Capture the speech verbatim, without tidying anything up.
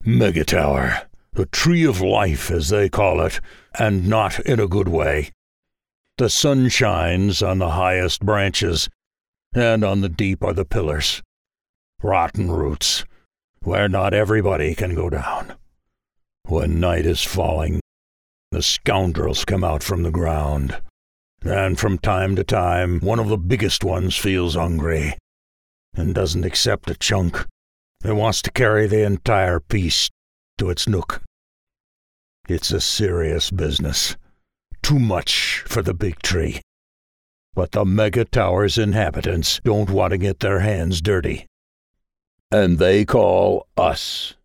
Megatower, the tree of life as they call it, and not in a good way. The sun shines on the highest branches, and on the deep are the pillars. Rotten roots, where not everybody can go down. When night is falling, the scoundrels come out from the ground, and from time to time one of the biggest ones feels hungry, and doesn't accept a chunk. It wants to carry the entire piece to its nook. It's a serious business. Too much for the big tree. But the Megatower's inhabitants don't want to get their hands dirty. And they call us.